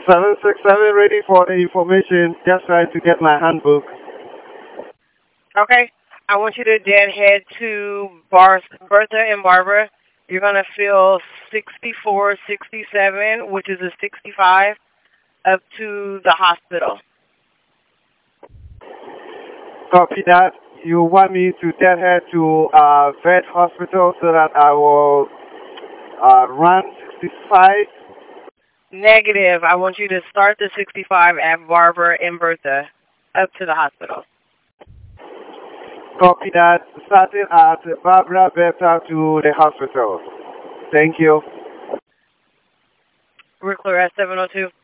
767 ready for the information. Just trying to get my handbook. Okay. I want you to head to Bertha and Barbara. You're going to feel 64, 67, which is a 65, up to the hospital. Copy that. You want me to get her to vet hospital so that I will run 65? Negative. I want you to start the 65 at Barbara and Bertha, up to the hospital. Copy that. Starting at Barbara Bertha to the hospital. Thank you. We're clear at 702.